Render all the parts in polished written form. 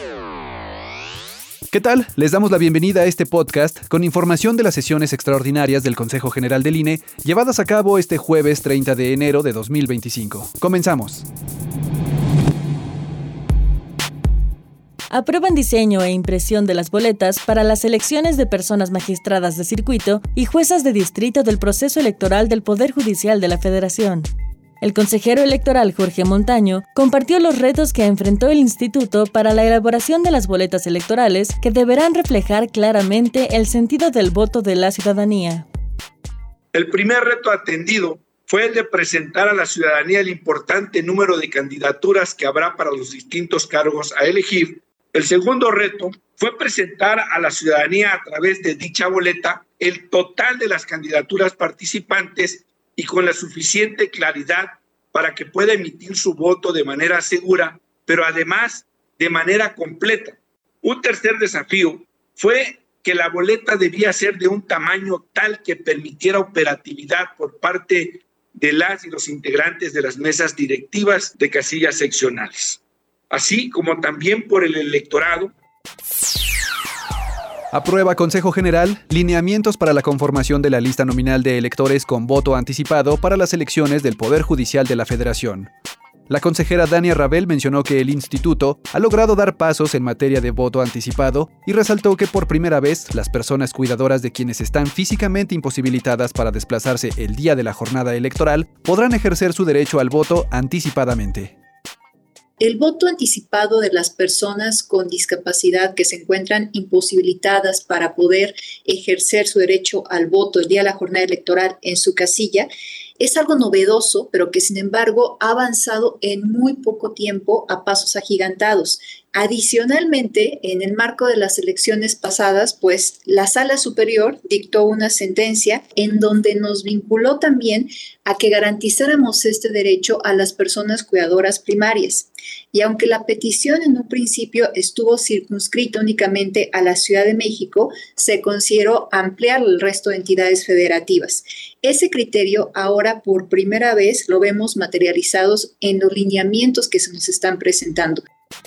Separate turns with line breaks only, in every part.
¿Qué tal? Les damos la bienvenida a este podcast con información de las sesiones extraordinarias del Consejo General del INE llevadas a cabo este jueves 30 de enero de 2025. Comenzamos.
Aprueban diseño e impresión de las boletas para las elecciones de personas magistradas de circuito y juezas de distrito del proceso electoral del Poder Judicial de la Federación. El consejero electoral Jorge Montaño compartió los retos que enfrentó el instituto para la elaboración de las boletas electorales que deberán reflejar claramente el sentido del voto de la ciudadanía.
El primer reto atendido fue el de presentar a la ciudadanía el importante número de candidaturas que habrá para los distintos cargos a elegir. El segundo reto fue presentar a la ciudadanía a través de dicha boleta el total de las candidaturas participantes y con la suficiente claridad para que pueda emitir su voto de manera segura, pero además de manera completa. Un tercer desafío fue que la boleta debía ser de un tamaño tal que permitiera operatividad por parte de las y los integrantes de las mesas directivas de casillas seccionales, así como también por el electorado.
Aprueba Consejo General lineamientos para la conformación de la lista nominal de electores con voto anticipado para las elecciones del Poder Judicial de la Federación. La consejera Dania Rabel mencionó que el instituto ha logrado dar pasos en materia de voto anticipado y resaltó que por primera vez las personas cuidadoras de quienes están físicamente imposibilitadas para desplazarse el día de la jornada electoral podrán ejercer su derecho al voto anticipadamente.
El voto anticipado de las personas con discapacidad que se encuentran imposibilitadas para poder ejercer su derecho al voto el día de la jornada electoral en su casilla es algo novedoso, pero que sin embargo ha avanzado en muy poco tiempo a pasos agigantados. Adicionalmente, en el marco de las elecciones pasadas, pues la Sala Superior dictó una sentencia en donde nos vinculó también a que garantizáramos este derecho a las personas cuidadoras primarias. Y aunque la petición en un principio estuvo circunscrita únicamente a la Ciudad de México, se consideró ampliar al resto de entidades federativas. Ese criterio ahora por primera vez lo vemos materializados en los lineamientos que se nos están presentando.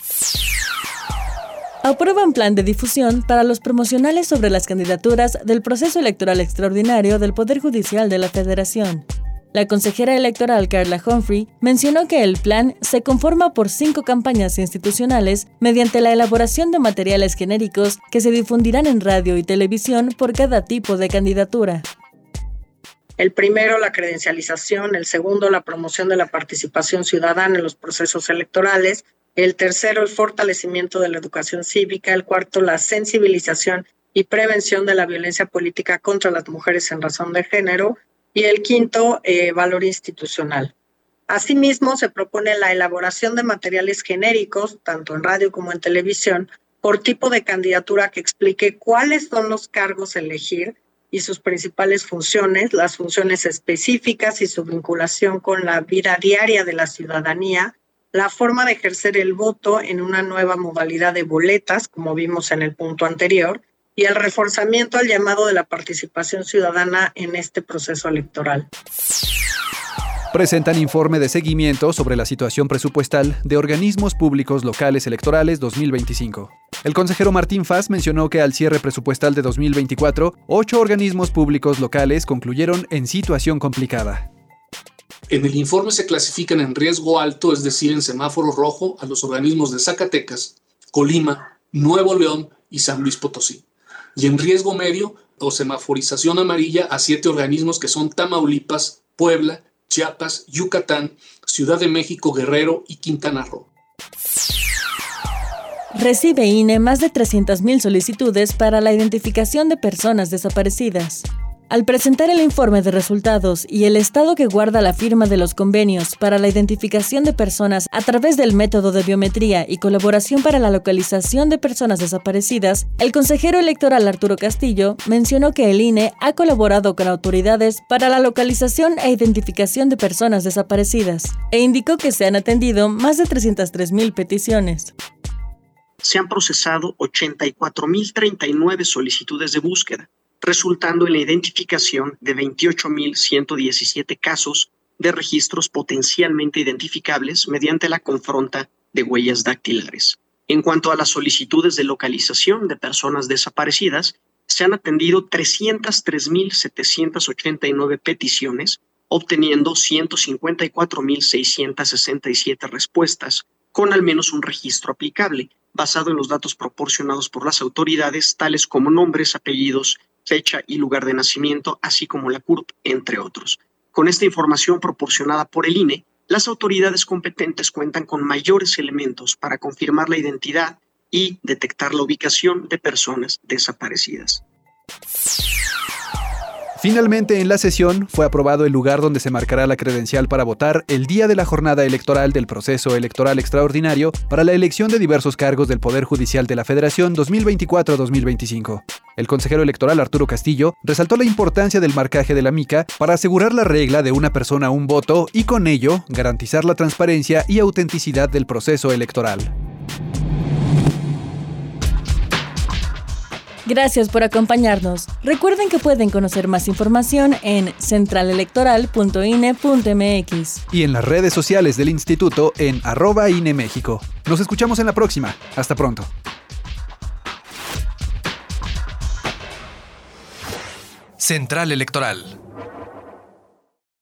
Aprueban plan de difusión para los promocionales sobre las candidaturas del proceso electoral extraordinario del Poder Judicial de la Federación. La consejera electoral Carla Humphrey mencionó que el plan se conforma por 5 campañas institucionales mediante la elaboración de materiales genéricos que se difundirán en radio y televisión por cada tipo de candidatura.
El primero, la credencialización; el segundo, la promoción de la participación ciudadana en los procesos electorales; el tercero, el fortalecimiento de la educación cívica; el cuarto, la sensibilización y prevención de la violencia política contra las mujeres en razón de género; y el quinto, valor institucional. Asimismo, se propone la elaboración de materiales genéricos, tanto en radio como en televisión, por tipo de candidatura que explique cuáles son los cargos a elegir y sus principales funciones, las funciones específicas y su vinculación con la vida diaria de la ciudadanía, la forma de ejercer el voto en una nueva modalidad de boletas, como vimos en el punto anterior, y el reforzamiento al llamado de la participación ciudadana en este proceso electoral.
Presentan informe de seguimiento sobre la situación presupuestal de organismos públicos locales electorales 2025. El consejero Martín Faz mencionó que al cierre presupuestal de 2024, 8 organismos públicos locales concluyeron en situación complicada.
En el informe se clasifican en riesgo alto, es decir, en semáforo rojo, a los organismos de Zacatecas, Colima, Nuevo León y San Luis Potosí. Y en riesgo medio o semaforización amarilla a 7 organismos que son Tamaulipas, Puebla, Chiapas, Yucatán, Ciudad de México, Guerrero y Quintana Roo.
Recibe INE más de 300,000 solicitudes para la identificación de personas desaparecidas. Al presentar el informe de resultados y el estado que guarda la firma de los convenios para la identificación de personas a través del método de biometría y colaboración para la localización de personas desaparecidas, el consejero electoral Arturo Castillo mencionó que el INE ha colaborado con autoridades para la localización e identificación de personas desaparecidas e indicó que se han atendido más de 303,000 peticiones.
Se han procesado 84,039 solicitudes de búsqueda, resultando en la identificación de 28,117 casos de registros potencialmente identificables mediante la confronta de huellas dactilares. En cuanto a las solicitudes de localización de personas desaparecidas, se han atendido 303.789 peticiones, obteniendo 154.667 respuestas, con al menos un registro aplicable, basado en los datos proporcionados por las autoridades, tales como nombres, apellidos, fecha y lugar de nacimiento, así como la CURP, entre otros. Con esta información proporcionada por el INE, las autoridades competentes cuentan con mayores elementos para confirmar la identidad y detectar la ubicación de personas desaparecidas.
Finalmente, en la sesión, fue aprobado el lugar donde se marcará la credencial para votar el día de la jornada electoral del proceso electoral extraordinario para la elección de diversos cargos del Poder Judicial de la Federación 2024-2025. El consejero electoral Arturo Castillo resaltó la importancia del marcaje de la mica para asegurar la regla de una persona un voto y con ello garantizar la transparencia y autenticidad del proceso electoral.
Gracias por acompañarnos. Recuerden que pueden conocer más información en centralelectoral.ine.mx
y en las redes sociales del instituto en @INEMéxico. Nos escuchamos en la próxima. Hasta pronto. Central Electoral.